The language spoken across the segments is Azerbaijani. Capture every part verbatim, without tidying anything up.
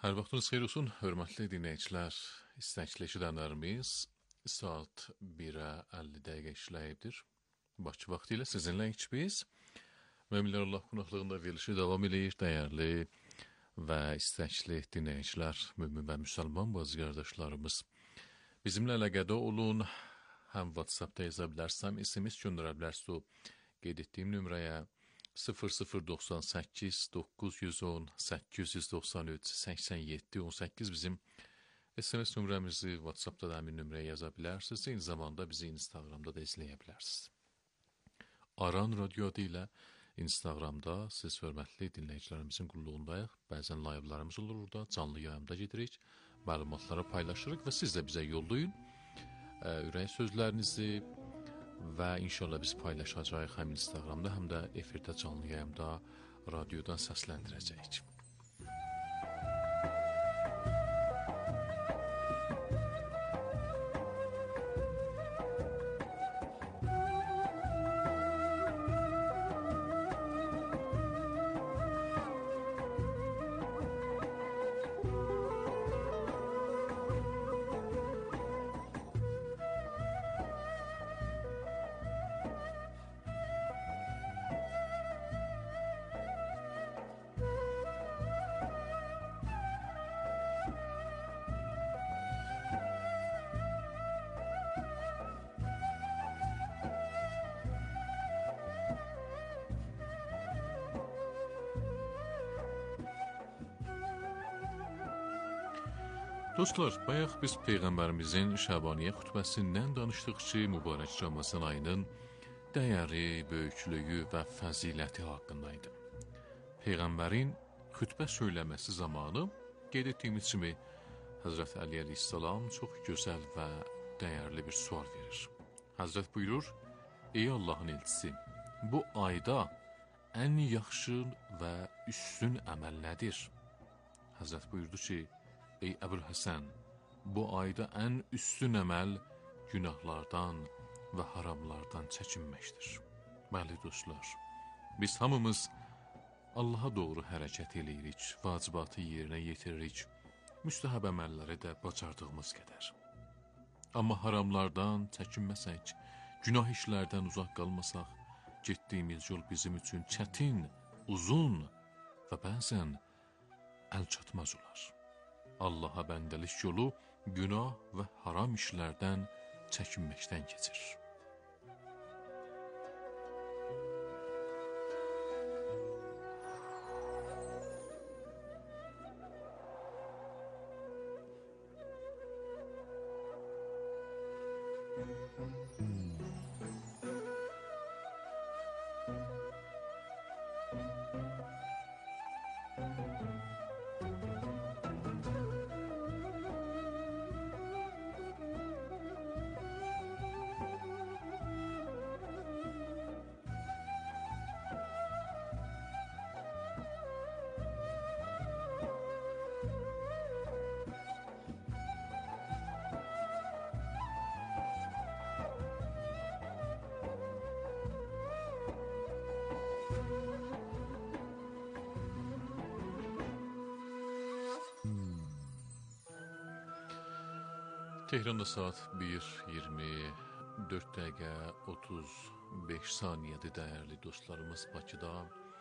Hər vaxtınız xeyir olsun, hörmətli dinləyicilər. İstəkli eşidənlərimiz saat birə əlli dəqiqə işləyibdir. Bakı vaxtı ilə sizinləyik biz. Möminlər Allah qonaqlığında verilişi davam edir. Dəyərli və istəkli dinləyicilər, mömin və müsəlman bazı qardaşlarımız. Bizimlə əlaqədə olun. Həm WhatsApp-da yaza bilərsəm, S M S göndərə bilərsiniz. Qeyd etdiyim nömrəyə sıfır sıfır doxsan səkkiz doqquz yüz on səkkiz yüz doxsan üç səksən yeddi on səkkiz bizim S M S nömrəmizi WhatsApp-da da həmin nömrəyə yaza bilərsiniz. Eyni zamanda bizi Instagramda da izləyə bilərsiniz. Aran Radyo adı ilə Instagramda siz hörmətli dinləyicilərimizin qulluğundayıq. Bəzən live'larımız olur orada, canlı yayımda gedirik, məlumatları paylaşırıq və siz də bizə yollayın ürək sözlərinizi və inşallah biz paylaşacağıq həm Instagramda, həm də efirdə canlı yayımda radiodan səsləndirəcəyik. Dostlar, bayaq biz Peyğəmbərimizin Şəbaniyyə xutbəsindən danışdıq ki, mübarək Ramazan ayının dəyəri, böyüklüyü və fəziləti haqqındaydı. Peyğəmbərin xutbə söyləməsi zamanı qeyd etdiyimiz kimi Həzrət Əli əleyhissalam çox gözəl və dəyərli bir sual verir. Həzrət buyurur: "Ey Allahın elçisi, bu ayda ən yaxşı və üstün əməl nədir?" Həzrət buyurdu ki: "Ey Əbülhəsən, bu ayda ən üstün əməl günahlardan və haramlardan çəkinməkdir." Bəli dostlar, biz hamımız Allaha doğru hərəkət eləyirik, vacibatı yerinə yetiririk, müstəhəb əməlləri də bacardığımız qədər. Amma haramlardan çəkinməsək, günah işlərdən uzaq qalmasaq, getdiyimiz yol bizim üçün çətin, uzun və bəzən əlçatmaz olar. Allaha bəndəlik yolu günah və haram işlərdən çəkinməkdən keçir. Tehranda saat bir iyirmi dörd dəqiqə otuz beş saniyədir dəyərli dostlarımız. Bakıda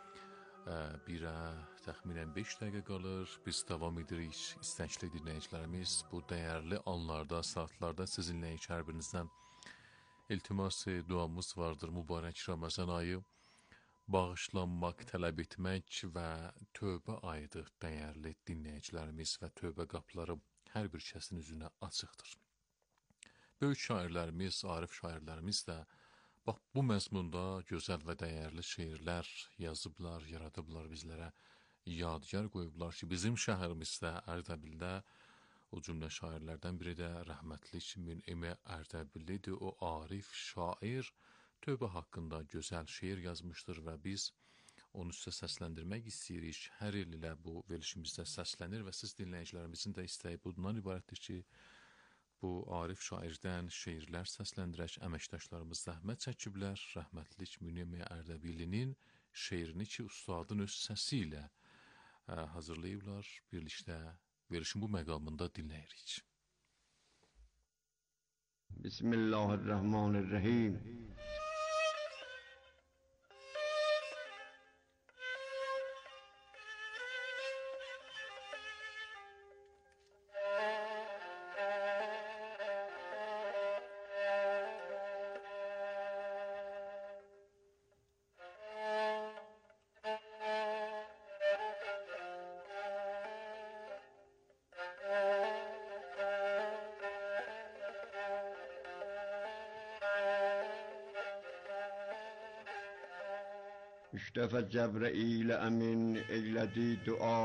birə təxminən beş dəqiqə qalır. Biz davam edirik. İstəkli dinləyicilərimiz bu dəyərli anlarda, saatlarda sizinləyik. Hər birinizdən iltiması, duamız vardır. Mübarək Ramazan ayı bağışlanmaq, tələb etmək və tövbə ayıdır dəyərli dinləyicilərimiz və tövbə qapıları hər bir kəsin üzünə açıqdır. Böyük şairlərimiz, arif şairlərimiz də bax bu məzmunda gözəl və dəyərli şeirlər yazıblar, yaradıblar, bizlərə yadigar qoyublar ki, bizim şəhərimizdə, Ərdəbildə o cümlə şairlərdən biri də rəhmətli Münəmi Ərdəbillidir. O arif şair tövbə haqqında gözəl şeir yazmışdır və biz onu sizə səsləndirmək istəyirik. Hər il ilə bu verilişimizdə səslənir və siz dinləyicilərimizin də istəyi bundan ibarətdir ki, bu arif şairdən şeirlər səsləndirək. Əməkdaşlarımız zəhmət çəkiblər. Rəhmətlik Münəmi Ərdəbillinin şeirini ki, ustadın öz səsi ilə hazırlayıblar. Birlikdə verilişin bu məqamında dinləyirik. Bismillahirrahmanirrahim. Üç dəfə Cəbrəil əmin eylədi dua,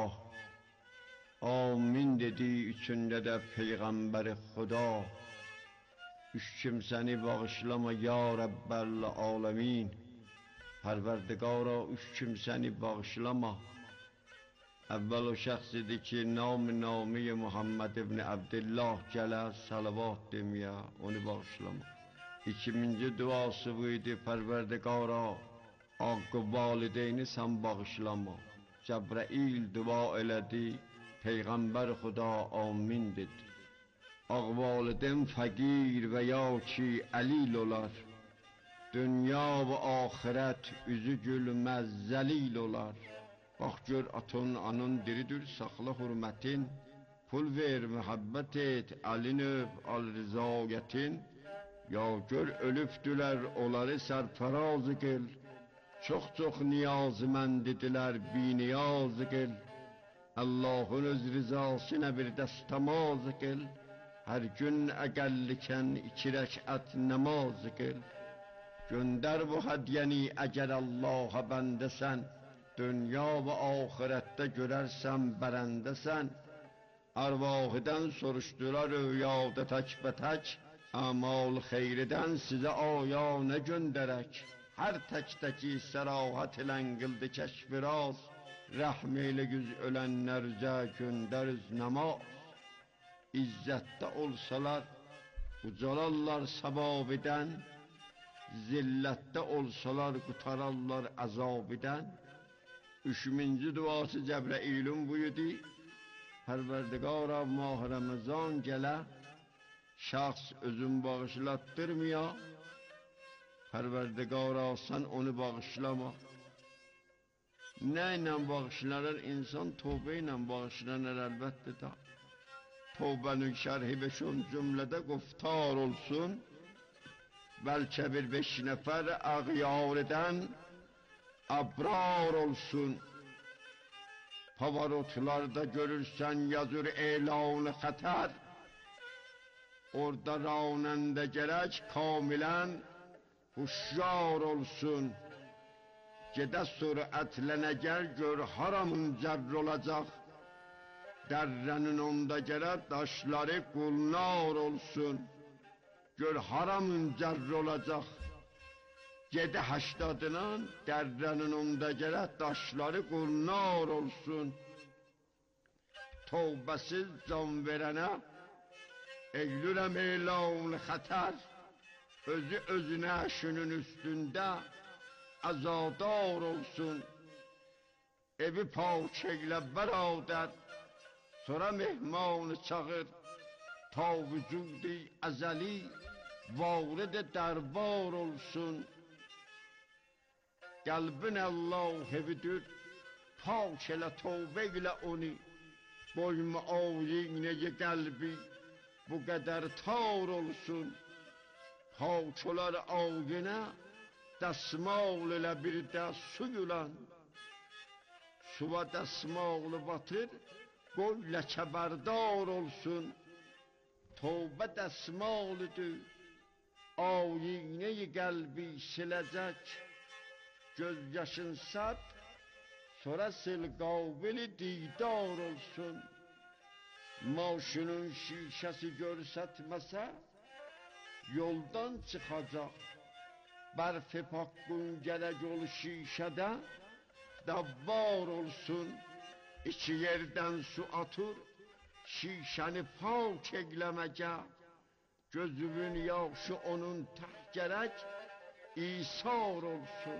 amin dedi içində də Peyğəmbər Xuda. Üç kimsəni bağışlama ya Rəbbəl aləmin, Pərverdigara üç kimsəni bağışlama. Əvvəl o şəxs idi ki, nam nami Muhammed ibn Abdullah gələ salavat deməyə, onu bağışlama. İkinci duası bu idi, Pərverdigara haqqı valideyni sən bağışlama. Cəbrəil dua elədi, Peyğəmbər Xuda amin dedi. Ağ validem fəqir və ya ki əlil olar, dünya və axirət üzü gülməz zəlil olar. Bax gör atın anın diridir, saxla hürmətin, pul ver mühabbət et, əlin öp al rizayətin. Ya gör ölübdülər onları sərfəraz qıl, çox-çox niyazməndidirlər biniyaz qıl. Allahın öz rizasına bir dəstəmaz qıl, hər gün əqəllikən iki rəkət namaz qıl. Göndər bu hədyəni əgər Allaha bəndəsən, dünya və axirətdə görərsən bərəndəsən. Ərvahıdan soruşdular rüyada tək bə tək, əmal xeyridən sizə aya nə göndərək. Hər təkdəki sərahət ilə qıldı kəşfiraz, rəhm eylə güz ölənlər üzə göndəriz namaz. İzzətdə olsalar ucalarlar səbabidən, zillətdə olsalar qutararlar əzabidən. Üçüncü duası Cəbrəilun buyurdu, Pərverdigara mah Ramazan gələ, şəxs özün bağışlattırmaya, Pərverdigara sən onu bağışlama. Nə ilə bağışlanır insan? Tövbə ilə bağışlanır əlbəttə də. Tövbənin şərhi beşon cümlədə quftar olsun, bəlkə bir beş nəfər ağyarıdan abrar olsun. Pavarotlarda görürsən yazır elan xətər, orada ranəndə gərək kamilən huşyar olsun. Gedə sürətlə nəgər gör haramın cərr olacaq, dərrənin onda gərək daşları qulnar olsun. Gör haramın cərr olacaq, gedə həştadının dərrənin onda gərək daşları qulnar olsun. Tövbəsiz can verənə eylürəm elan xətər, özü özünə şunun üstündə azadar olsun. Evi pak eylə bərabər, sonra mehmanı çağır, ta vücudi əzəli varid dərbar olsun. Qəlbin Allah evidir, pak elə tövbə ilə onu, boyma ayinəyə qəlbi bu qədər tar olsun. Pak olar ayinə, dəsmal ilə bir də su gülan, suva dəsmalı batır, qoy ləkəbərdar olsun. Tövbə dəsmalıdır, ayinəyi qəlbi siləcək, göz yaşın sat, sonra sil qavili didar olsun. Maşının şişəsi görsətməsə, yoldan çıxacaq. Bərfi paqqun gərək ol şişədə, davvar olsun. İki yerdən su atır, şişəni pak eyləməkə, gözümün yaşı onun təh gərək İsar olsun.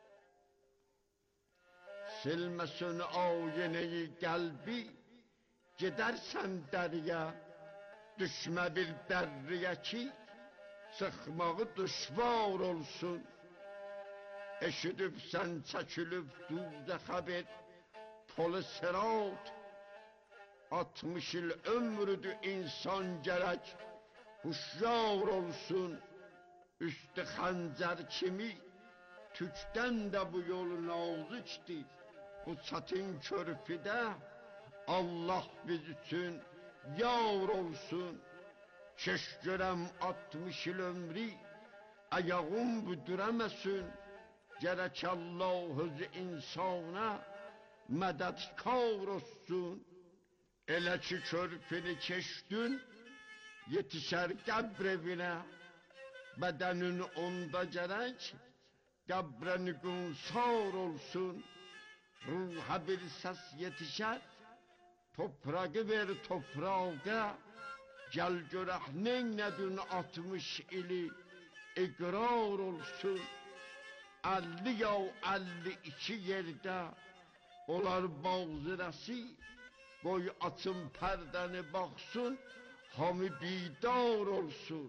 Silməsin ayinəyi qəlbi, gedərsən dəriyə, düşmə bir dərriyə ki, sıxmağı düşvar olsun. Eşidibsən çəkilib duzəxə bir polu sırat, altmış il ömrüdür insan gərək huşyar olsun. Üstü xəncər kimi tükdən də bu yol nazikdir. Bu çətin körpüdə Allah biz üçün yar olsun. Keş görəm altmış il ömrü ayağım büdürəməsin. Gərək Allah öz insana mədədkar olsun. Elə ki körpünü keçdin, yetişər qəbr evinə. Bədənin onda gərək qəbrən qünsar olsun. Ruha bir səs yetişər, toprağı ver toprağa. Gəl görək neynədin altmış ili iqrar olsun. Əlli yav əlli iki yerdə olar bağzırəsi. Qoy açın pərdəni baxsın, hamı bidar olsun.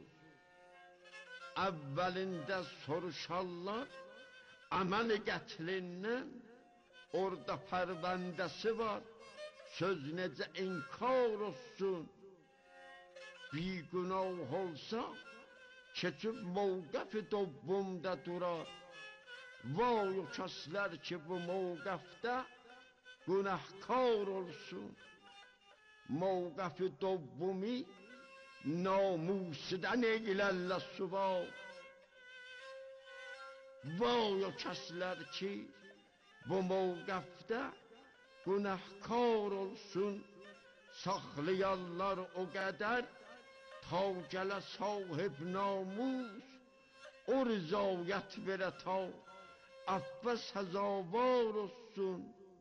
Əvvəlində soruşarlar əməl qətlindən, orada pərvəndəsi var, söz necə inkar olsun. Bir günah olsa keçib mövqəf-i dobbumda durar. Vay o kəslər ki bu mövqəfdə günahkar olsun. Mövqəf-i dobbumi namusidən eylərlər suvar. Vay o kəslər ki bu mövqəfdə günahkar olsun. Saxlayarlar o qədər ta gələ sahib namus. O rızayət verə ta affə səzavar olsun.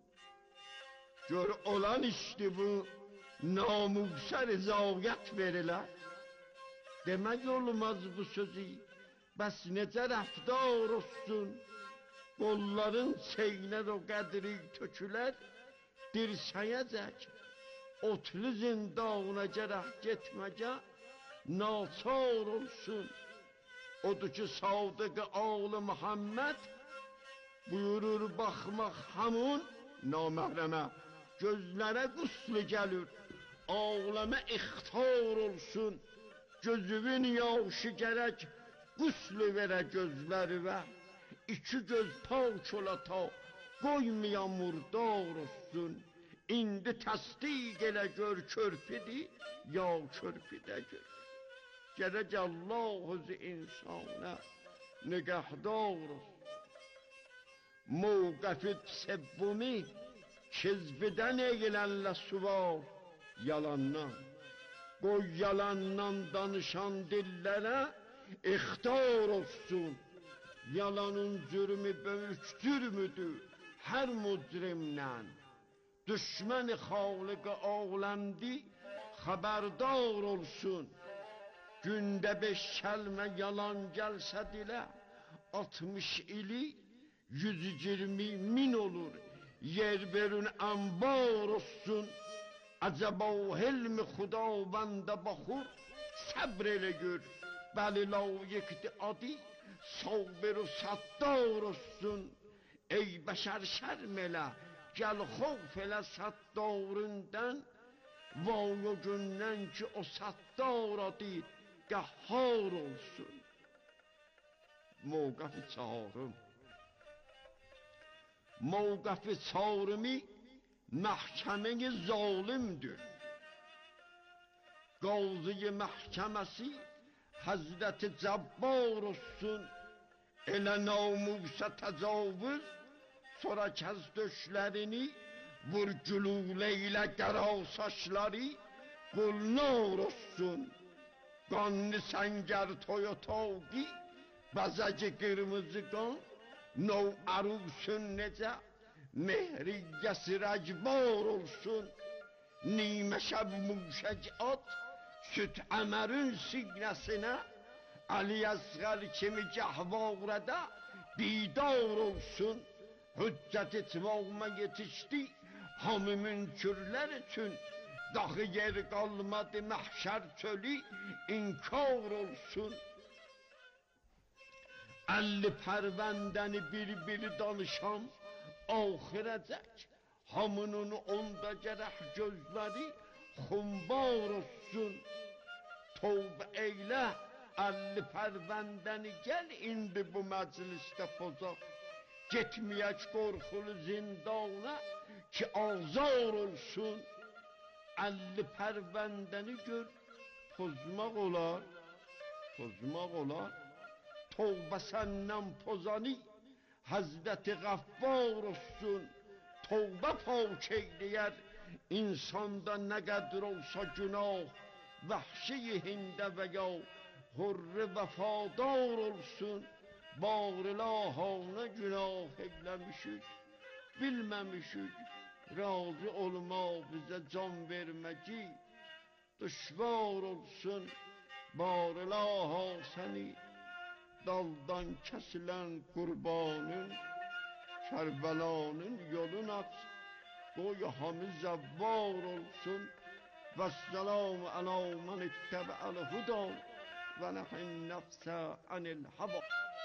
Gör olan işdi bu, namusa rızayət verilər. Demək olmaz bu sözü, bəs necə rəftar olsun. Qolların çeynər o qədri tökülər, dirsəyəcək. Otlu zindana gərək getməcə, naçar olsun. Odur ki Sadık oğlu Muhammed buyurur baxmaq hamun naməhrəmə. Gözlərə quslu gəlir, ağləmə ixtar olsun. Gözümün yaşı gərək quslu verə gözlərivə. İki göz pak ola ta, qoymayan murdar olsun. İndi təsdiq elə gör körpüdür, ya körpüdə gör. Gərək Allah öz insana nigəhdar olsun. Mövqəf-i səbbumi kizbidən eylənlə suvar, yalandan. Qoy yalandan danışan dillərə ixtar olsun. Yalanın cürmü böyükdür müdür hər mücrimdən. Düşməni xaliqə ağləndi, xəbərdar olsun. Gündə beş kəlmə yalan gəlsə dilə, altmış ili yüz iyirmi min olur. Yer verin anbar olsun. Acaba o hilmi xudavəndə baxır, səbr elə gör. Bəli layiqdir adı, sabir o sattar olsun. Ey bəşər şərm elə, gəl xof elə sattarından. Vay o gündən ki o sattar adı qəhhar olsun. Mövqəf-i çağırım. Mövqəf-i çağırımı məhkəmə-i zalimdir. Qazı-i məhkəməsi Həzrəti Cəbbar olsun. Elə namusa təcavüz, sonra kəz döşlərini vur gülülə ilə qəra saçları qulnar olsun. Qanlı səngər toya tavqi, bəzəci qırmızı qan, nov ərusun necə, mehriyyəsi rəcbar olsun. Nimə şəb muşəc at, süt əmərin siqnəsinə, Ali Əsğər kimi gəhvarədə bidar olsun. Hüccət etmağıma yetişdi, hamı münkürlər üçün Daxı yer qalmadı məhşər çölü inkar olsun. Əlli pərvəndəni bir-bir danışam axirəcək. Hamının onda gərək gözləri xumbar olsun. Tövbə eylə əlli pərvəndəni gəl indi bu məclisdə pozaq. Getməyək qorxulu zindana ki azar olsun. Əlli pərvəndəni gör pozmaq olar, pozmaq olar. Tövbə səndən pozani Həzrəti Qəffar olsun. Tövbə pak eyləyər insanda nə qədər olsa günah. Vəhşi hində və ya hurri vəfadar olsun. Bağrılahana günah eyləmişik, bilməmişik. Razı olmaq bizə can verməci düşvar olsun. Bağrılaha səni daldan kəsilən qurbanın Kərbəlanın yolun aç. Qoy hamı zəvvar olsun. Vəsselamu alə mən ittəbə'əl huda və nəhin nəfsə anil hava.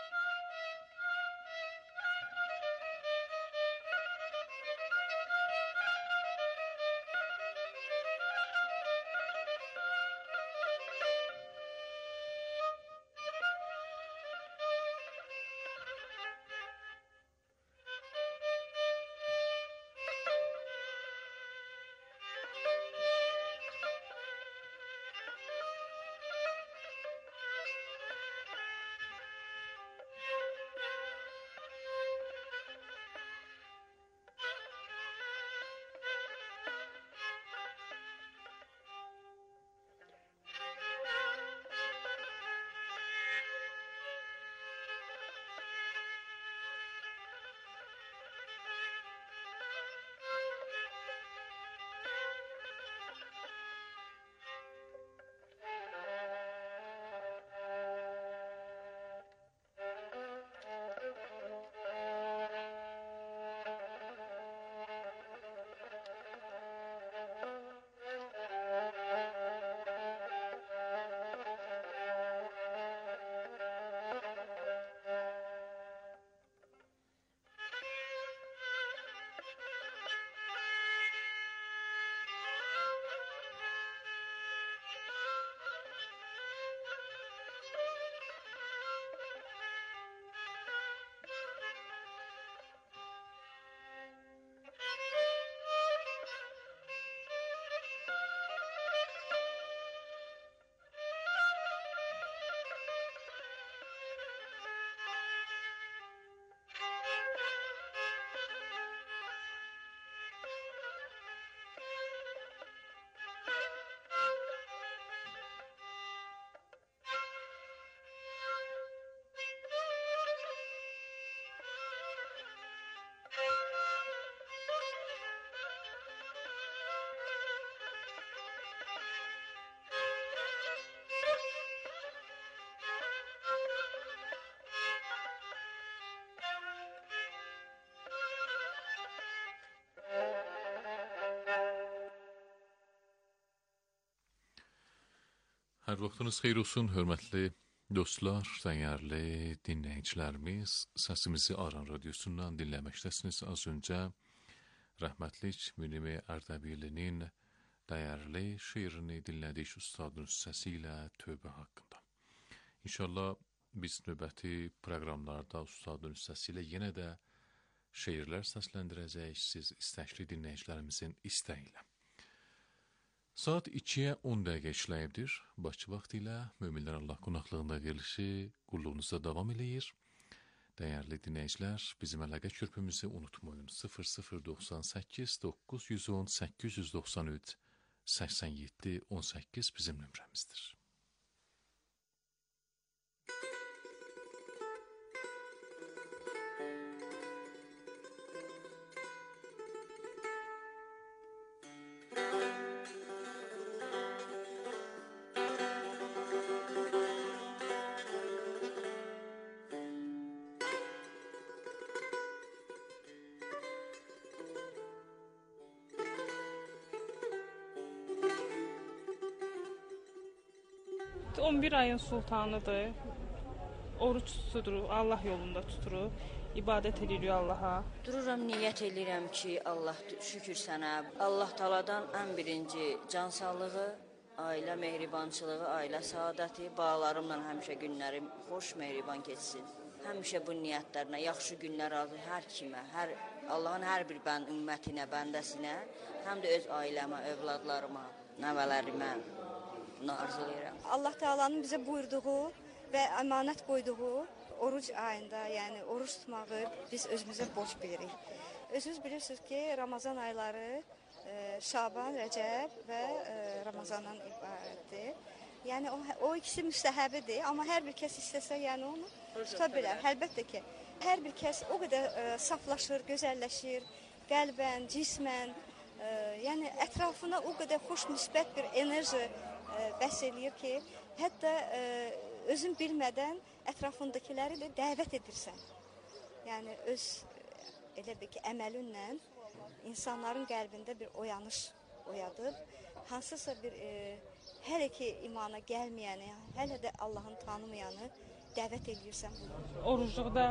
Hər vaxtınız xeyir olsun, hörmətli dostlar, dəyərli dinləyicilərimiz. Səsimizi Aran Radiosundan dinləməkdəsiniz. Az öncə rəhmətlik Münimi Ərdəbilinin dəyərli şeirini dinlədik ustadın səsi ilə tövbə haqqında. İnşallah biz növbəti proqramlarda ustadın səsi ilə yenə də şeirlər səsləndirəcək siz istəkli dinləyicilərimizin istəyi ilə. Saat ikiyə on dəqiqə işləyibdir. Bakı vaxtı ilə Möminlər Allah qonaqlığında verilişi qulluğunuzda davam eləyir. Dəyərli dinləyicilər, bizim əlaqə körpümüzü unutmayın. sıfır sıfır doxsan səkkiz doqquz yüz on səkkiz yüz doxsan üç səksən yeddi on səkkiz bizim nömrəmizdir. on bir ayın sultanıdır. Oruç tuturuq, Allah yolunda tuturuq. İbadət edirik Allaha. Dururam, niyyət edirəm ki, Allah şükür sənə. Allah Taaladan ən birinci can sağlığı, ailə mehribançılığı, ailə səadəti, balalarımla həmişə günlərim xoş, mehriban keçsin. Həmişə bu niyyətlərlə yaxşı günlər arzu hər kimə, hər Allahın hər bir bənd ümmətinə, bəndəsinə, həm də öz ailəmə, övladlarıma, nəvələrimə arzulayıram. Allah Taalanın bizə buyurduğu və əmanət qoyduğu oruc ayında, yəni oruç tutmağı biz özümüzə borc bilirik. Özünüz bilirsiniz ki, Ramazan ayları e, Şaban, Rəcəb və e, Ramazandan ibarətdir. Yəni o, o ikisi müstəhəbidir, amma hər bir kəs istəsə, yəni onu tuta bilər. Əlbəttə ki, hər bir kəs o qədər e, saflaşır, gözəlləşir, qəlbən, cismən, e, yəni ətrafına o qədər xoş, müsbət bir enerji e, bəs eləyir ki, hətta e, özün bilmədən ətrafındakiləri də dəvət edirsən. Yəni öz elə bir ki, əməlinlə insanların qəlbində bir oyanış oyadıb, hansısa bir e, hələ ki imana gəlməyəni, hələ də Allahın tanımayanı dəvət edirsən bunu. Orucluqda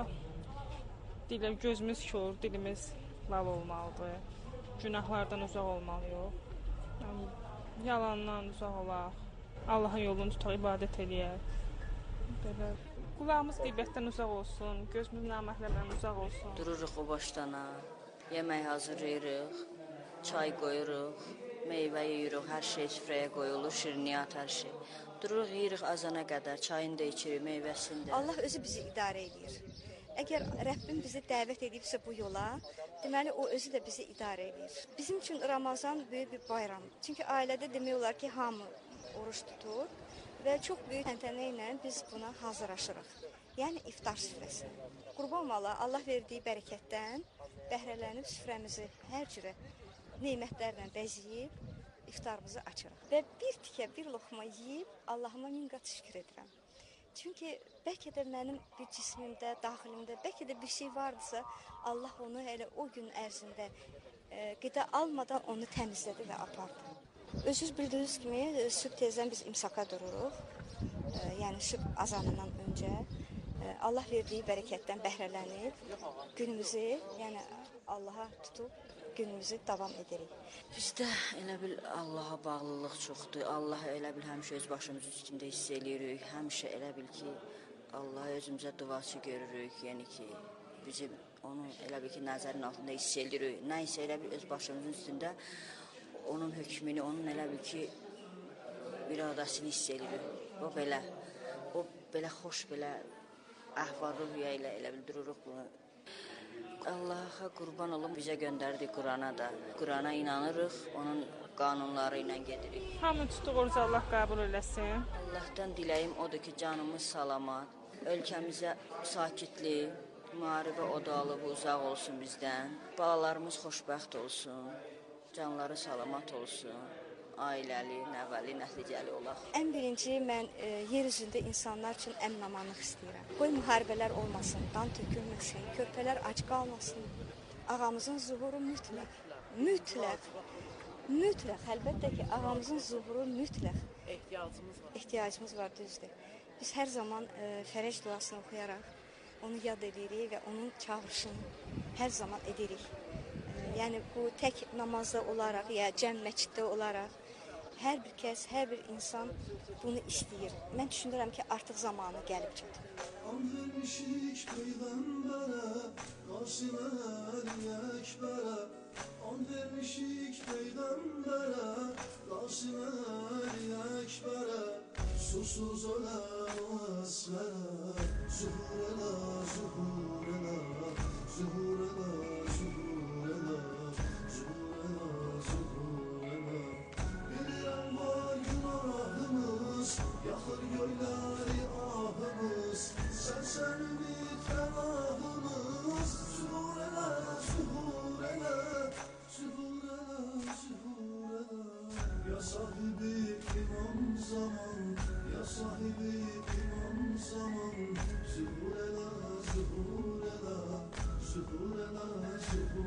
dilə gözümüz kör, dilimiz lal olmalıdır. Günahlardan uzaq olmalıyıq. Yəni, yalandan uzaq olaq. Allahın yolunu tutaq, ibadət eləyək. Belə. Qulağımız qeybətdən uzaq olsun, gözümüz naməhrəmdən uzaq olsun. Dururuq o başdana, yemək hazırlayırıq, çay qoyuruq, meyvə yeyirik, hər şey süfrəyə qoyulur, şirniyyat, hər şey. Dururuq, yeyirik azana qədər, çayını da içirik, meyvəsini də. Allah özü bizi idarə edir. Əgər Rəbbim bizi dəvət edibsə bu yola, deməli o özü də bizi idarə edir. Bizim üçün Ramazan böyük bir bayram. Çünki ailədə demək olar ki, hamı oruç tutur. Və çox böyük təntənə ilə biz buna hazırlaşırıq. Yəni iftar süfrəsi. Qurban ola, Allah verdiyi bərəkətdən bəhrələnib süfrəmizi hər cürə nemətlərlə bəzəyib iftarımızı açırıq. Və bir tikə, bir loxma yeyib Allahıma min qat şükür edirəm. Çünki bəlkə də mənim bir cismimdə, daxilimdə, bəlkə də bir şey vardısa, Allah onu elə o gün ərzində e, qida almadan onu təmizlədi və apardı. Özünüz bildiyiniz kimi, sübh tezdən biz imsaka dururuq, e, yəni sübh azanından öncə. E, Allah verdiyi bərəkətdən bəhrələnib, günümüzü, yəni Allaha tutub, günümüzü davam edirik. Bizdə elə bil Allaha bağlılıq çoxdur. Allah elə bil həmişə öz başımız üstündə hiss edirik. Həmişə elə bil ki, Allah özümüzə duaçı görürük. Yəni ki, bizim onu elə bil ki, nəzərin altında hiss edirik. Nə isə elə bil öz başımızın üstündə onun hökmünü, onun elə bil ki, iradəsini hiss edirik. O belə, o belə xoş, belə əhval-ruhiyyə ilə elə bil dururuq bunu. Allaha qurban olum, bizə göndərdi Qurana da. Qurana inanırıq, onun qanunları ilə gedirik. Hamı tutuq orucu Allah qəbul eləsin. Allahdan diləyim odur ki, canımız salamat, ölkəmizə sakitlik, müharibə odalığı uzaq olsun bizdən, balalarımız xoşbəxt olsun, canları salamat olsun, ailəli, nəvəli, nəticəli olaq. Ən birinci mən e, yer üzündə insanlar üçün əmin-amanlıq istəyirəm. Qoy müharibələr olmasın, qan tökülməsin, körpələr ac qalmasın. Ağamızın zuhuru mütləq, mütləq, mütləq, əlbəttə ki, ağamızın zuhuru mütləq. Ehtiyacımız var. Ehtiyacımız var, düzdür. Biz hər zaman e, fərəc duasını oxuyaraq onu yad edirik və onun çağırışını hər zaman edirik. E, yəni bu tək namazda olaraq ya cəm məsciddə olaraq hər bir kəs, hər bir insan bunu istəyir. Mən düşünürəm ki, artıq zamanı gəlib çatır. And vermişik peyğəmbərə, qasimər yəkbərə. And vermişik peyğəmbərə, qasimər yəkbərə. Susuz ölə o əsmərə, zuhur elə, zuhur elə, zuhur elə, zuhur elə, zuhur elə, zuhur elə. Bilirəm var günahımız, yaxır göyləri ahımız, sərsən ümid fənahımız. Zuhur elə, zuhur elə, zuhur elə, zuhur elə. Ya sahibi imam zaman, ya sahibi imam zaman. Zuhur elə, zuhur elə, zuhur elə, zuhur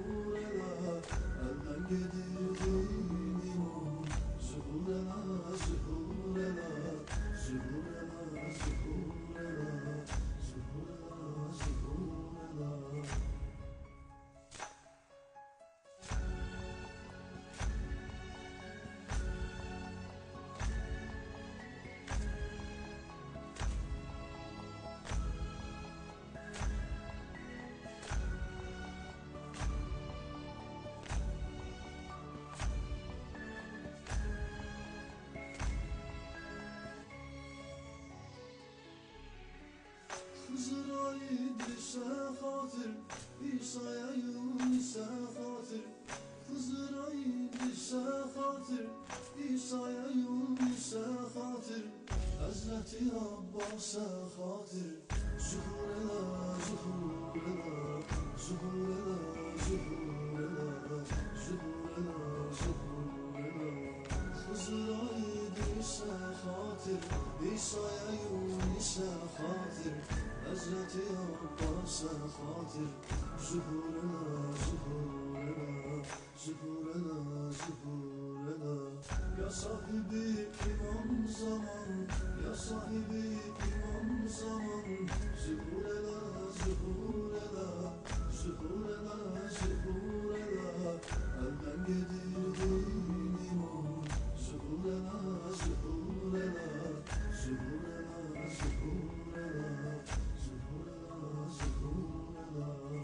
hatır İsa'ya Yunus'a hatır Hızır'a İdris'e hatır İsa'ya Yunus'a hatır Hazreti Abbas'a hatır Zuhurela, zuhurela Zuhurela, zuhurela Zuhurela, zuhurela Hızır'a İdris'e hatır İsa'ya Yunus'a hatır Hazreti Abbas'a hatır Zuhurela, zuhurela Zuhurela, zuhurela Ya sahibi imam zaman Ya sahibi imam zaman Zuhurela, zuhurela Zuhurela, zuhurela Elden gedirdiğin imam Zuhurela, zuhurela Zuhurela, zuhurela Zuhurela, zuhurela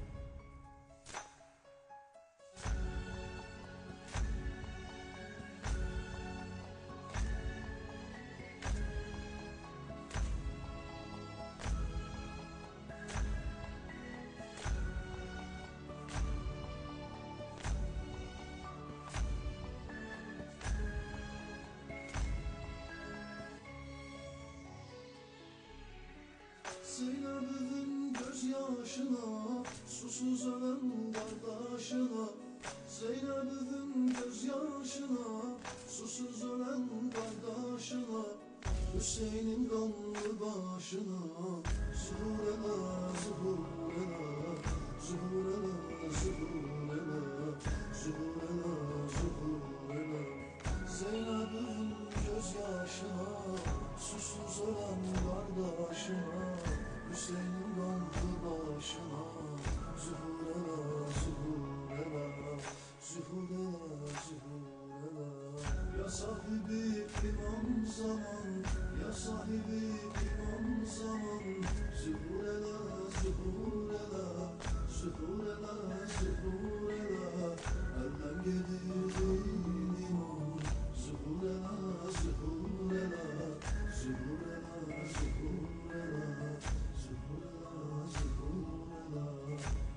Zeynep'in gözyaşına Susuz ölen kardeşine Zeynep'in gözyaşına Susuz ölen kardeşine Hüseyin'in kanlı başına Zuhurela, zuhurela Zuhurela, zuhurela Zuhurela, zuhurela Zeynep'in gözyaşına Susuz ölen kardeşine Hüseyin'in kanlı başına Zuhurela, zuhurela Zuhurela, zuhurela Ya sahibi imam zaman Ya sahibi imam zaman Zuhurela, zuhurela Zuhurela, zuhurela Elden gedirdiğin imam Zuhurela, zuhurela Zuhurela, zuhurela Zuhurela, zuhurela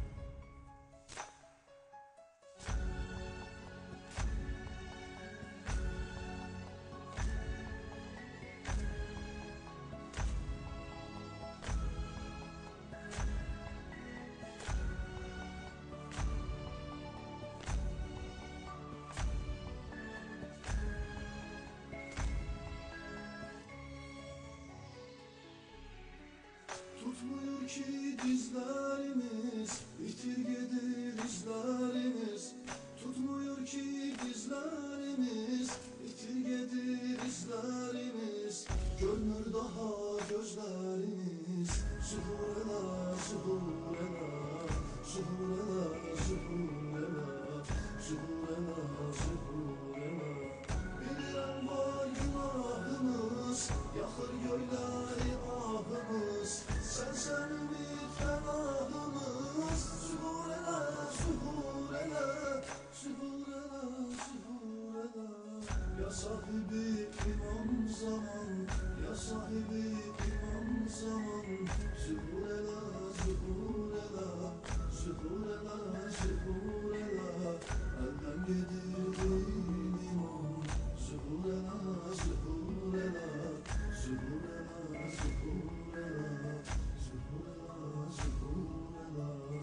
Tutmuyor ki dizlerimiz, bitir gelir izlerimiz. Tutmuyor ki dizlerimiz, bitir gelir izlerimiz. Görmür daha gözlerimiz. Zuhurela, zuhurela, zuhurela, zuhurela, zuhurela, zuhurela. Bilirəm var günahımız, yaxır göyləri ahımız. Sen sen ümit fenahımız. Zuhurela, zuhurela, zuhurela, zuhurela. Ya sahibi imam zaman, ya sahibi imam zaman. Zuhurela, zuhurela, zuhurela, zuhurela. Elden gedirdiğin imam. Zuhurela, zuhurela, zuhurela, zuhurela. Zuhurela, zuhurela.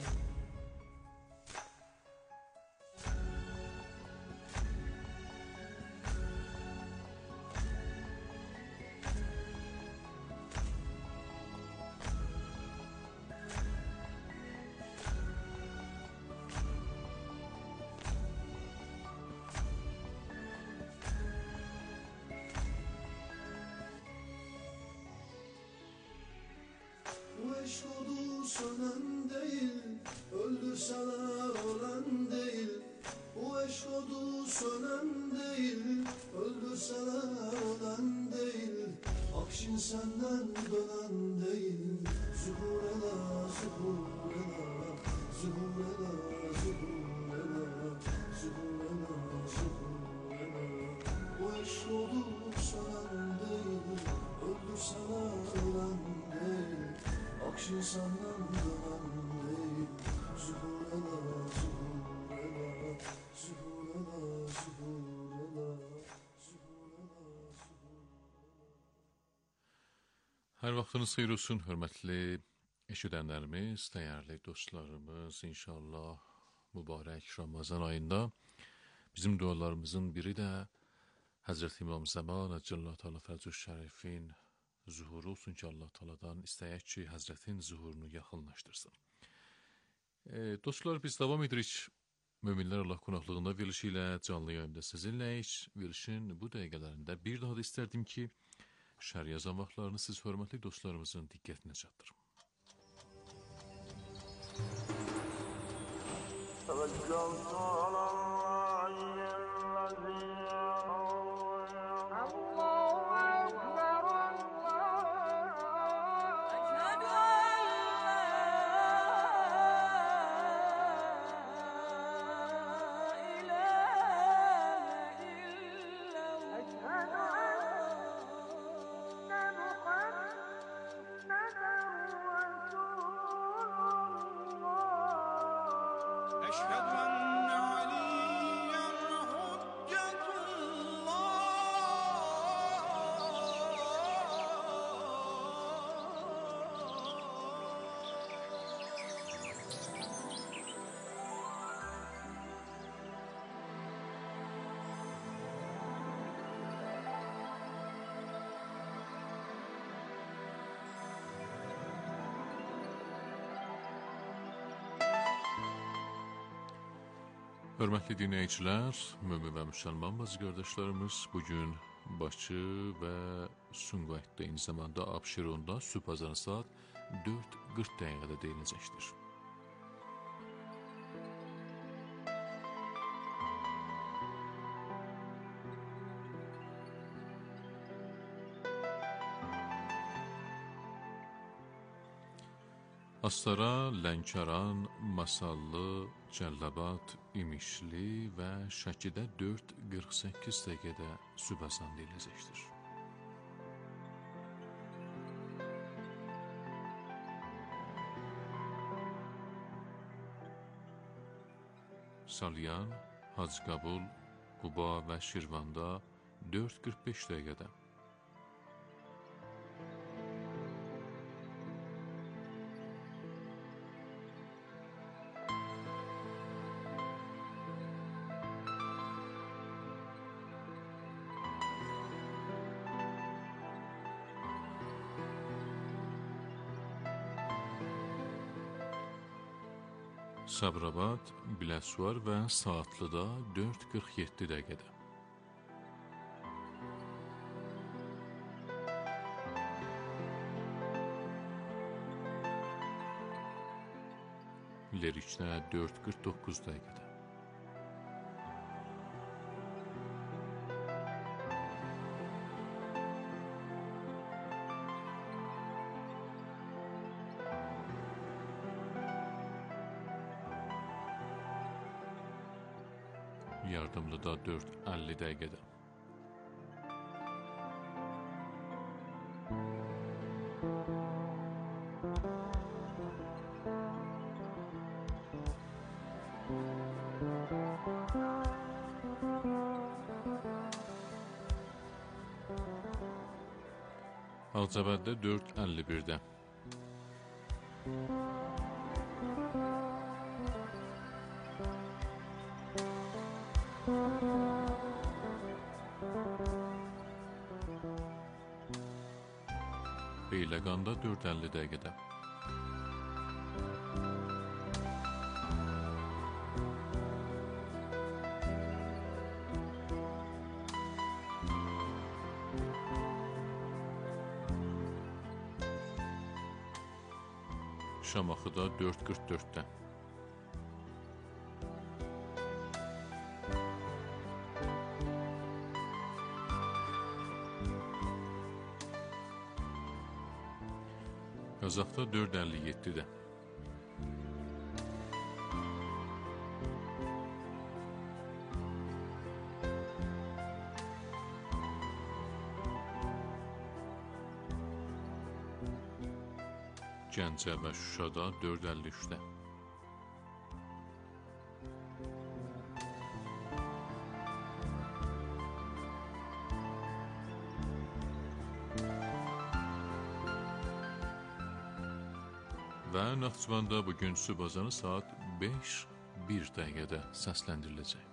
Bu eşk odu sönen değil, öldürseler ölen değil. Bu eşk odu sönen değil, öldürseler ölen değil. Akşin senden dönen değil. Zuhurela, zuhurela, zuhurela, zuhurela, zuhurela, zuhurela. Bu eşk odu sönen değil, öldürseler ölen değil. Akşin senden dönen değil. Hər vaxtınız xeyir olsun, hörmətli eşidənlərimiz, dəyərli dostlarımız. İnşallah mübarək Ramazan ayında bizim dualarımızın biri də Həzrəti İmam Zaman Əcəllə Teala Fərcü Şərifin zuhuru olsun ki, Allah Teala'dan istəyək ki, Həzrətin zuhurunu yaxınlaşdırsın. E, dostlar, biz davam edirik Möminlər Allah qonaqlığında verilişi ilə canlı yayımda sizinləyik. Verilişin bu dəqiqələrində bir daha da istərdim ki, şər yazan vaxtlarını siz hörmətli dostlarımızın diqqətinə çatdırım. Hörmətli dinləyicilər, mömin və müsəlman bazı qardaşlarımız, bugün Bakı və Sumqayıtda, eyni zamanda Abşeronda sübh azanı saat dörd qırx dəqiqədə deyiləcəkdir. Astara, Lənkəran, Masallı, Cəllabad, İmişli və Şəkidə dörd qırx səkkiz dəqiqədə sübh azanı deyiləcəkdir. Salyan, Hacqabul, Quba və Şirvanda dörd qırx beş dəqiqədə. Sabirabad, Biləsuvar və Saatlıda dörd qırx yeddi dəqiqədə. Lerikdə dörd qırx doqquz dəqiqədə. Yardımlıda dörd əlli dəqiqədə. Ağcabəddə dörd əlli birdə. Beyləqanda dörd əlli dəqiqədə. Şamaxıda dörd qırx dörddə. Qazaxda dörd əlli yeddidə. Gəncə və Şuşada dörd əlli üçdə. və Naxçıvanda bugün sübh azanı saat beş bir dəqiqədə səsləndiriləcək.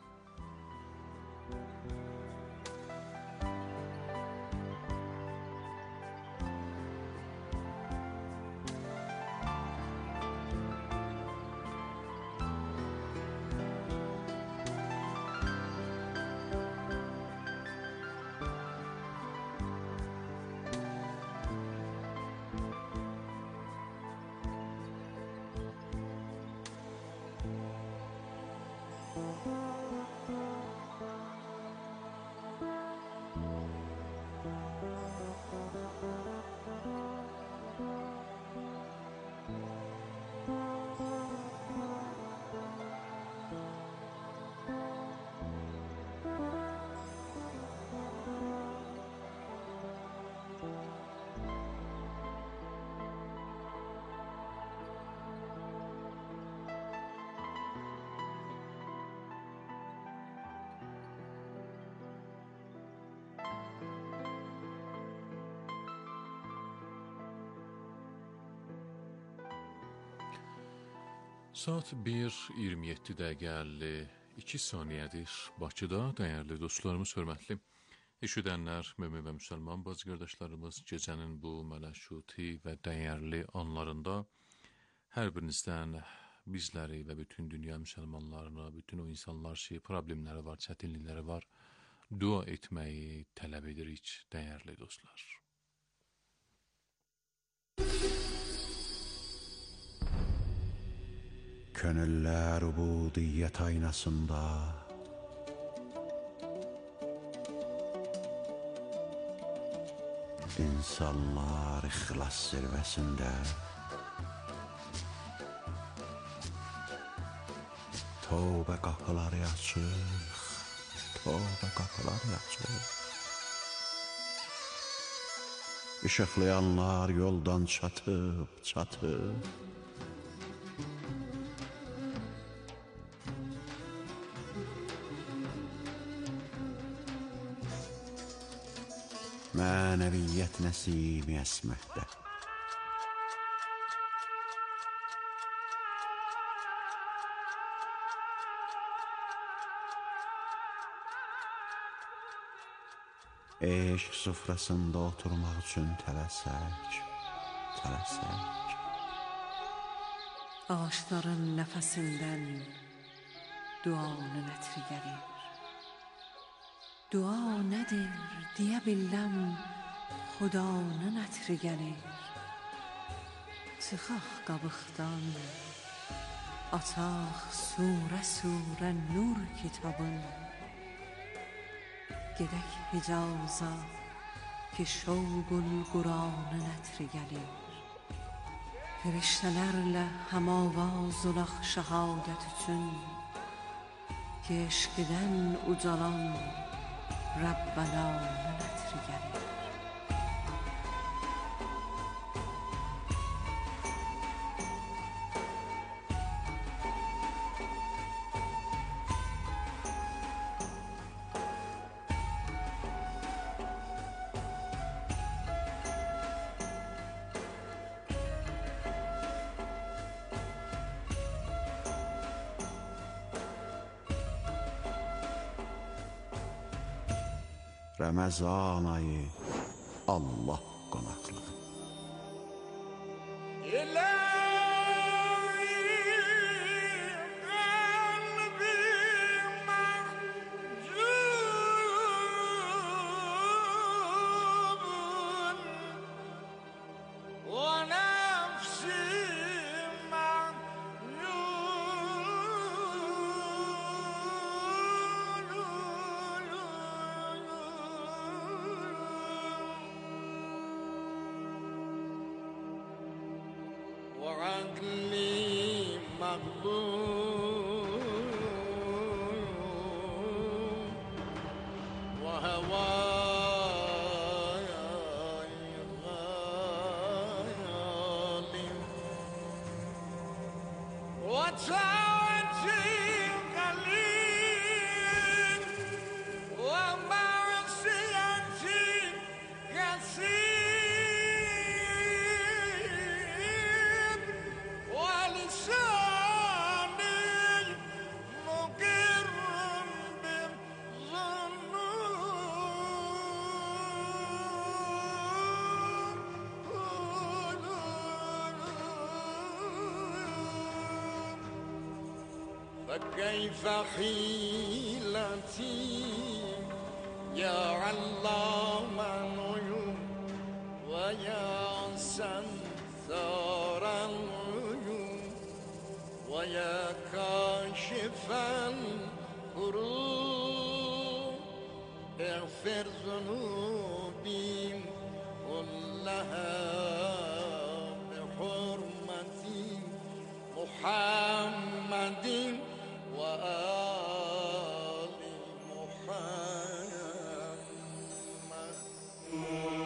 Saat bir iyirmi yeddi dəqiqə əlli iki saniyədir Bakıda. Dəyərli dostlarımız, hörmətli eşidənlər, mömin və müsəlman bacı qardaşlarımız, gecənin bu mələşuti və dəyərli anlarında hər birinizdən bizləri və bütün dünya müsəlmanlarına, bütün o insanlar ki, problemləri var, çətinlikləri var, dua etməyi tələb edirik, dəyərli dostlar. Könüller ubudiyet aynasında İnsanlar ihlas zirvesinde Tövbe kapıları açık, tövbe kapıları açık Işıklayanlar yoldan çatıp çatıp Mənəviyyət nəsimi əsməkdə Eşq sufrasında oturmaq üçün tələsək, tələsək Ağaçların nəfəsindən duanın ətri gəlir Dua nədir, deyə biləm, Xudanın ətri gəlir. Çıxaq qabıqdan, açaq surə-surə nur kitabın. Gedək Hicaza, ki şovqul Quranın ətri gəlir. Firiştələrlə həmavaz olaq şəhadət üçün, ki eşqidən ucalan Rabbananın ətri gəlir. Ramazan ayı Allah qonaqlığı. وعقلي مغلوب وهواي غالي وطاعتي قليل ومعصيتي كثير فكيف حيلتي يا علام الغيوب ويا ستار العيوب ويا كاشف الكروب اغفر ذنوبي كلها بحرمة محمد وآل محمد.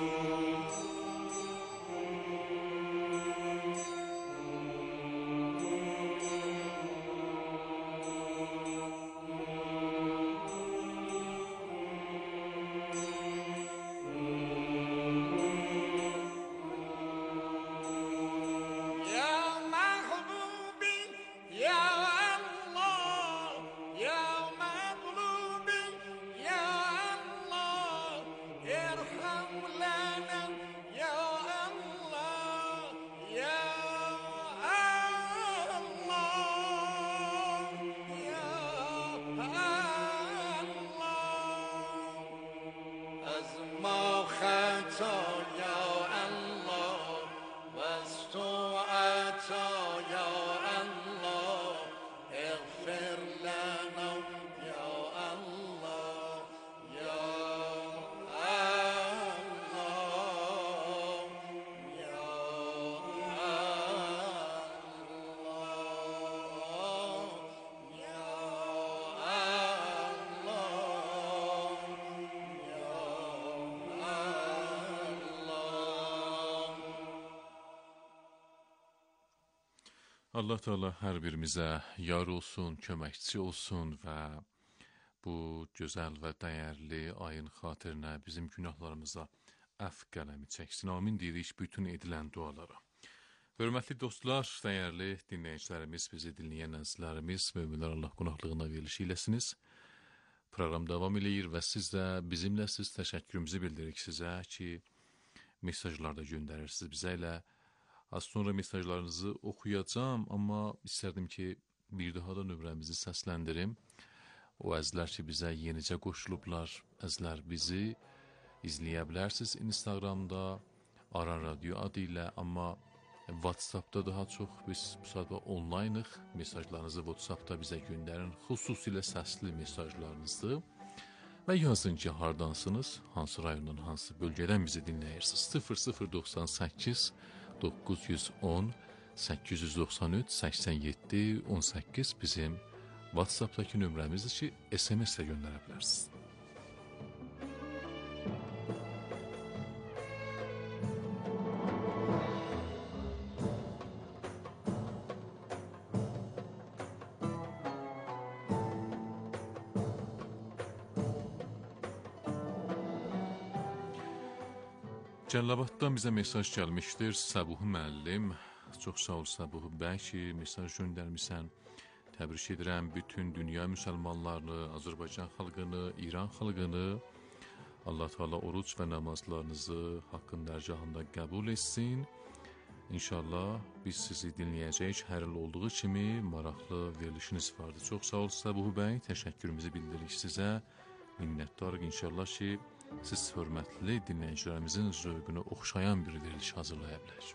Allah Teala hər birimizə yar olsun, köməkçi olsun və bu gözəl və dəyərli ayın xatirinə bizim günahlarımıza əfv qələmi çəksin. Amin deyirik bütün edilən dualara. Hörmətli dostlar, dəyərli dinləyicilərimiz, bizi dinləyən əzizlərimiz, möminlər Allah qonaqlığına veriliş eləsiniz. Proqram davam eləyir və siz də bizimləsiz, təşəkkürümüzü bildiririk sizə ki, mesajlar da göndərirsiniz bizə ilə. Az sonra mesajlarınızı oxuyacağım, amma istərdim ki, bir daha da nömrəmizi səsləndirim. O əzlər ki, bizə yenicə qoşulublar, əzlər bizi izləyə bilərsiniz Instagramda, Aran Radio adı ilə, amma WhatsAppda daha çox biz bu saatda onlaynıq. Mesajlarınızı WhatsAppda bizə göndərin, xüsusilə səsli mesajlarınızı və yazın ki, hardansınız, hansı rayondan, hansı bölgədən bizi dinləyirsiniz. sıfır sıfır doxsan səkkiz doqquz yüz on səkkiz yüz doxsan üç səksən yeddi on səkkiz bizim WhatsAppdakı nömrəmizdir ki, S M S-də göndərə bilərsiniz. Cəllabaddan bizə mesaj gəlmişdir. Səbuhu müəllim, çox sağ ol Səbuhu bəy ki, mesaj göndərmişsən. Təbrik edirəm bütün dünya müsəlmanlarını, Azərbaycan xalqını, İran xalqını. Allah Teala oruç və namazlarınızı haqqın dərgahında qəbul etsin. İnşallah biz sizi dinləyəcəyik. Hər il olduğu kimi maraqlı verilişiniz vardı. Çox sağ ol Səbuhu bəy, təşəkkürümüzü bildiririk sizə. Minnətdarıq inşallah ki, siz hörmətli dinləyicilərimizin zövqünü oxşayan bir veriliş hazırlaya bilər.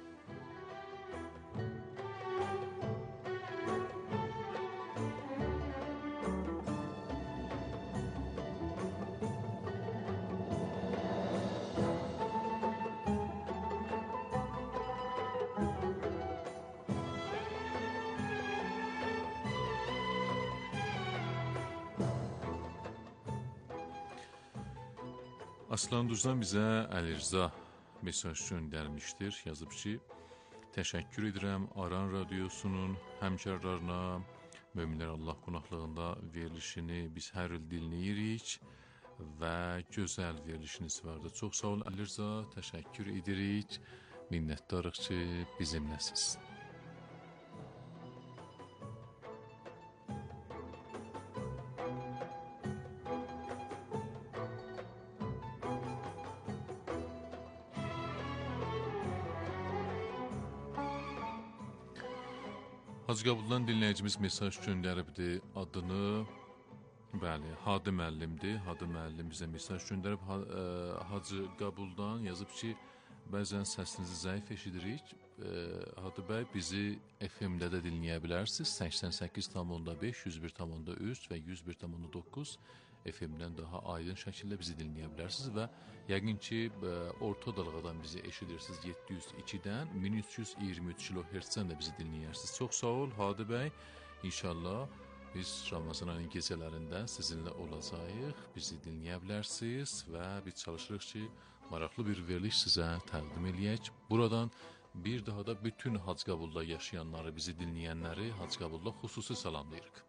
Aslanduzdan bizə Əlirza mesaj göndərmişdir. Yazıb ki, təşəkkür edirəm Aran Radiosunun həmkarlarına, Möminlər Allah qonaqlığında verilişini biz hər il dinləyirik və gözəl verilişiniz vardı. Çox sağ olun Əlirza, təşəkkür edirik. Minnətdarıq ki, bizimləsiz. Hacı Qəbuldan dinləyicimiz mesaj göndəribdi. Adını, bəli, Hadi müəllimdir. Hadi müəllim bizə mesaj göndərib. Ha, ə, Hacı Qəbuldan yazıb ki, bəzən səsinizi zəif eşidirik. Ə, Hadi bəy, bizi F M-də də dinləyə bilərsiniz. səksən səkkiz tam beş, yüz bir tam üç və yüz bir tam doqquz F M-dən daha aydın şəkildə bizi dinləyə bilərsiniz və yəqin ki, ə, orta dalğadan bizi eşidirsiniz yeddi yüz ikidən min üç yüz iyirmi üç kilohertzdən də bizi dinləyirsiniz. Çox sağ ol Hadi bəy. İnşallah biz Ramazan ayının gecələrində sizinlə olacağıq. Bizi dinləyə bilərsiniz və biz çalışırıq ki, maraqlı bir veriliş sizə təqdim eləyək. Buradan bir daha da bütün Hacı Qəbulda yaşayanları, bizi dinləyənləri Hacı Qəbulda xüsusi salamlayırıq.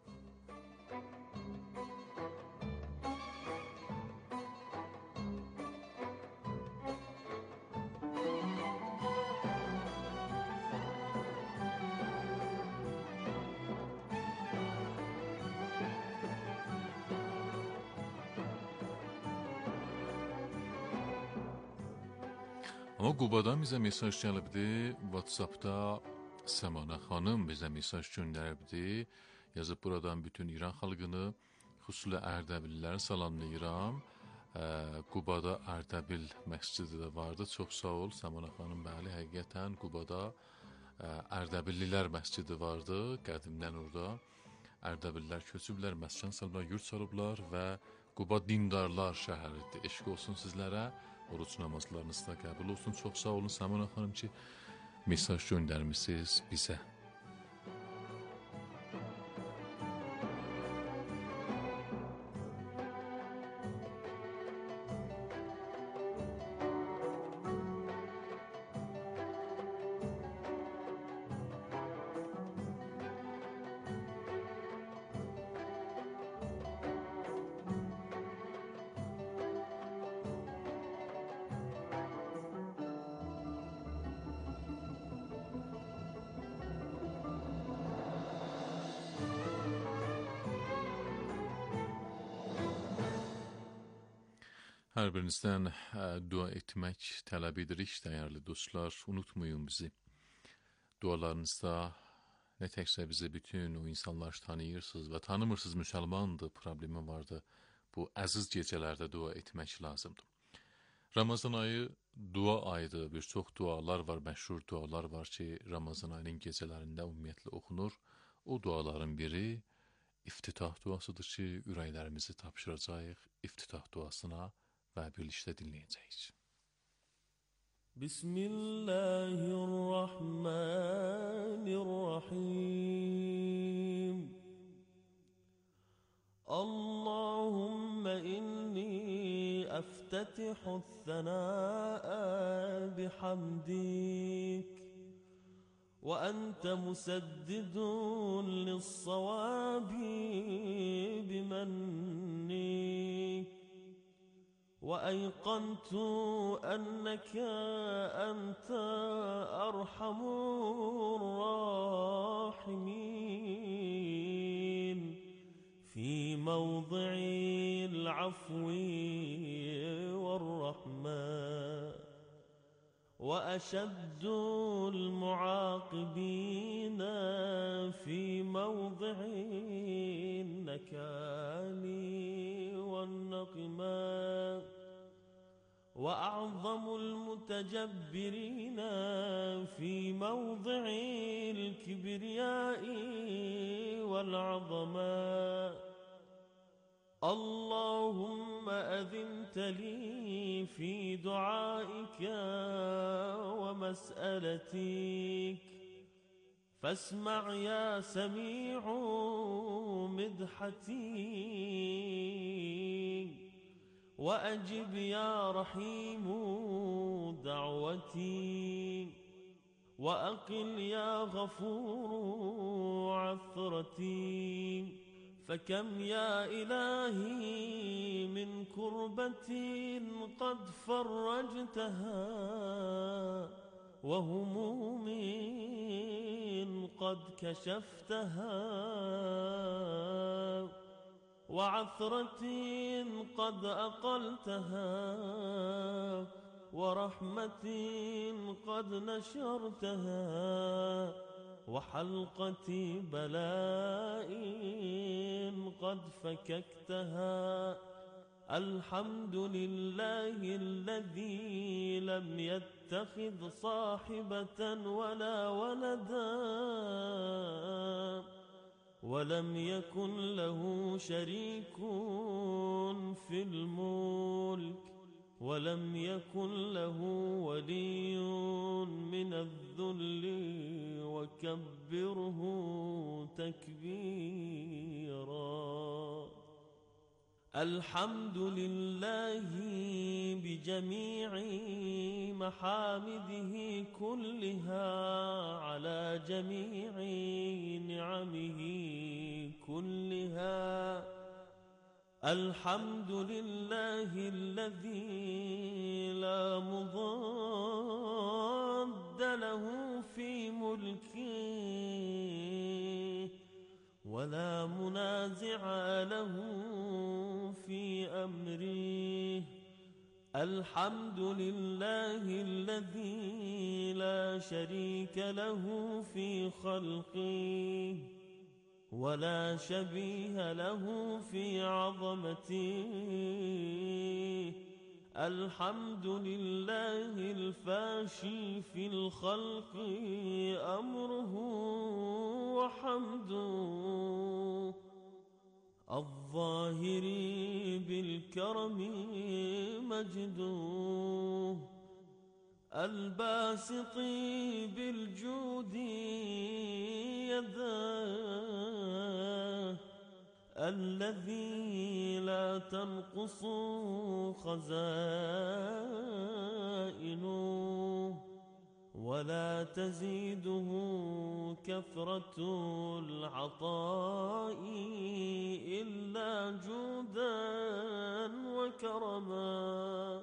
Amma Qubadan bizə mesaj gəlibdi, WhatsAppda Səmanə xanım bizə mesaj göndəribdi. Yazıb buradan bütün İran xalqını, xüsusilə Ərdəbilliləri salamlayıram. Ə, Qubada Ərdəbil məscidi də vardı. Çox sağ ol Səmanə xanım. Bəli, həqiqətən Qubada ə, Ərdəbillilər məscidi vardı. Qədimdən orada Ərdəbillilər köçüblər, məscən salıblar, yurt salıblar və Quba dindarlar şəhəridir. Eşq olsun sizlərə. Oruç namazlarınız da qəbul olsun. Çox sağ olun Səmanə xanım ki, mesaj göndərmişsiniz bizə. Hər birinizdən dua etmək tələb edirik, dəyərli dostlar. Unutmayın bizi. Dualarınızda nə təkcə bizi bütün o insanlar tanıyırsınız və tanımırsınız, müsəlmandır, problemi vardı. Bu əziz gecələrdə dua etmək lazımdır. Ramazan ayı dua ayıdır. Bir çox dualar var, məşhur dualar var ki, Ramazan ayının gecələrində ümumiyyətlə oxunur. O duaların biri iftitah duasıdır ki, ürəklərimizi tapşıracağıq iftitah duasına və birlikdə dinləyəcəyik. Bismillahirrahmanirrahim. Allahümme inni eftetihu's-senâ'a bihamdik ve ente museddidun lis-savâbi bimennik. وأيقنت أنك أنت أرحم الراحمين في موضع العفو والرحمة وأشد المعاقبين في موضع النكال والنقمة وأعظم المتجبرين في موضع الكبرياء والعظمة اللهم أذنت لي في دعائك ومسألتك فاسمع يا سميع مدحتي وأجب يا رحيم دعوتي وأقل يا غفور عثرتي فكم يا إلهي من كربة قد فرجتها وهموم قد كشفتها وعثرة قد أقلتها ورحمة قد نشرتها وحلقة بلاء قد فككتها. الحمد لله الذي لم يتخذ صاحبة ولا ولدا ولم يكن له شريك في الملك ولم يكن له ولي من الذل وكبره تكبيرا. الحمد لله بجميع محامده كلها على جميع نعمه كلها. الحمد لله الذي لا مضاد له في ملكه ولا منازع له في أمره. الحمد لله الذي لا شريك له في خلقه ولا شبيه له في عظمته. الحمد لله الفاشي في الخلق أمره وحمده، الظاهر بالكرم مجده، الباسط بالجود يداه، الذي لا تنقص خزائنه ولا تزيده كثرة العطاء إلا جودا وكرما.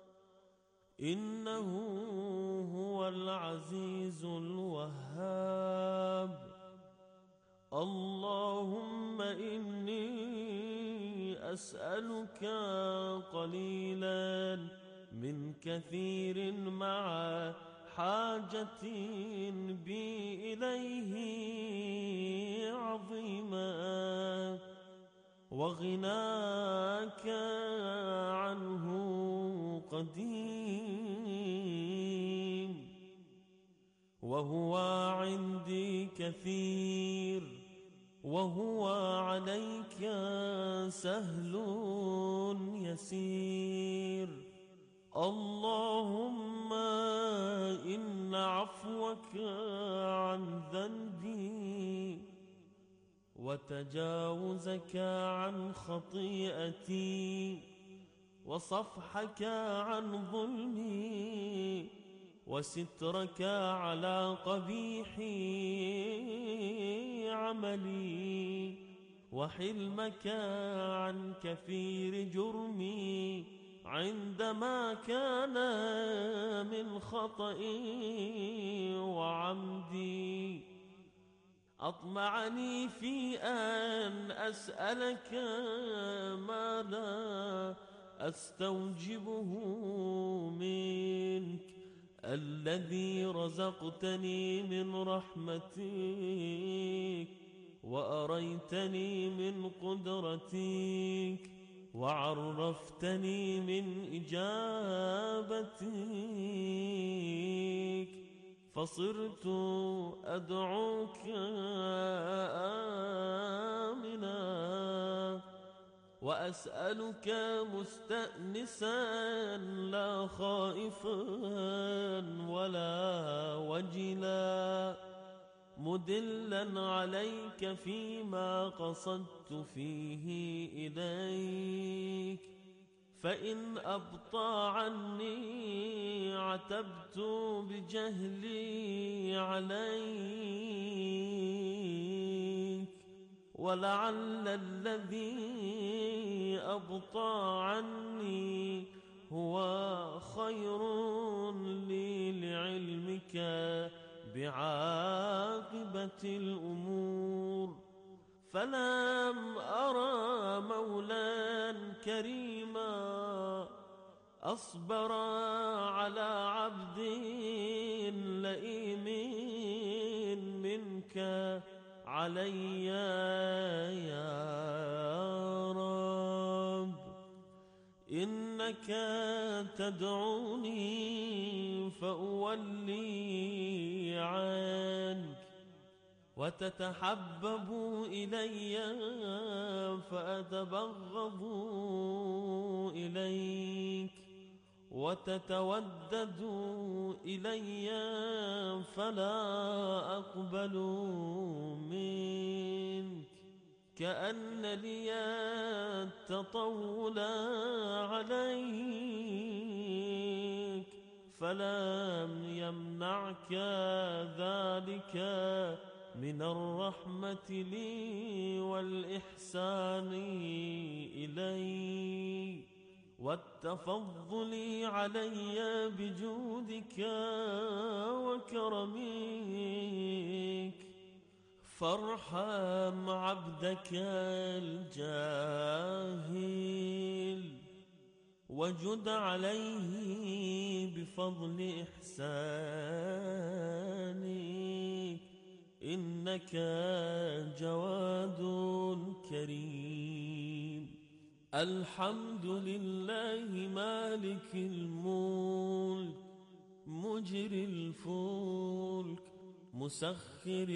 إنه هو العزيز الوهاب. اللهم إني أسألك قليلا من كثير مع حاجة بي إليه عظيما، وغناك عنه قديم، وهو عندي كثير، وهو عليك سهل يسير. اللهم إن عفوك عن ذنبي وتجاوزك عن خطيئتي وصفحك عن ظلمي وسترك على قبيح عملي وحلمك عن كثير جرمي عندما كان من خطئي وعمدي. أطمعني في أن أسألك ما لا أستوجبه منك، الذي رزقتني من رحمتك وأريتني من قدرتك وعرفتني من إجابتك، فصرت أدعوك آمنا وأسألك مستأنسا لا خائفا ولا وجلا، مدلا عليك فيما قصدت فيه إليك. فإن أبطى عني عتبت بجهلي عليك، ولعل الذي أبطى عني هو خير لي لعلمك بعاقبة الأمور. فلم أرى مولا كريما أصبر على عبد لئيم من جودك علي يا رب. إنك تدعوني فأولي عنك، وتتحبب إلي فأتبغض إليك، وتتودد إلي فلا أقبل منك. كأن لي التطول عليك، فلم يمنعك ذلك من الرحمة لي والإحسان إلي، والتفضل علي بجودك وكرمك. فارحم عبدك الجاهل، وجد عليه بفضل إحسانك. إنك جواد كريم. الحمد لله مالك الملك، مجري الفلك، مسخر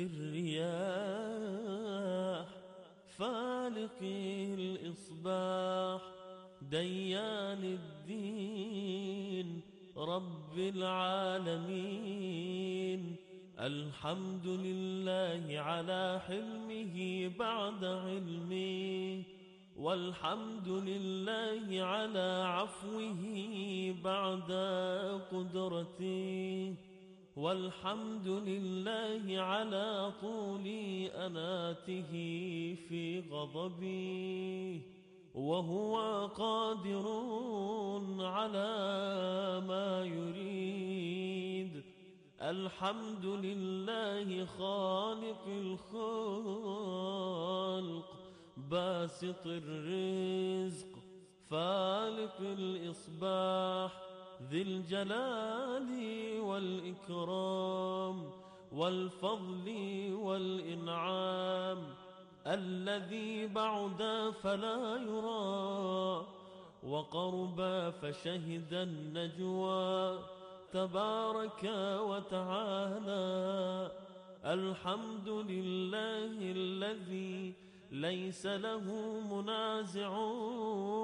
الرياح، فالق الإصباح، ديان الدين، رب العالمين. الحمد لله على حلمه بعد علمه، والحمد لله على عفوه بعد قدرته، والحمد لله على طول أناته في غضبه، وهو قادر على ما يريد. الحمد لله خالق الخلق، باسط الرزق، فالق الإصباح، ذي الجلال والإكرام والفضل والإنعام، الذي بعد فلا يرى، وقرب فشهد النجوى، تبارك وتعالى. الحمد لله الذي ليس له منازع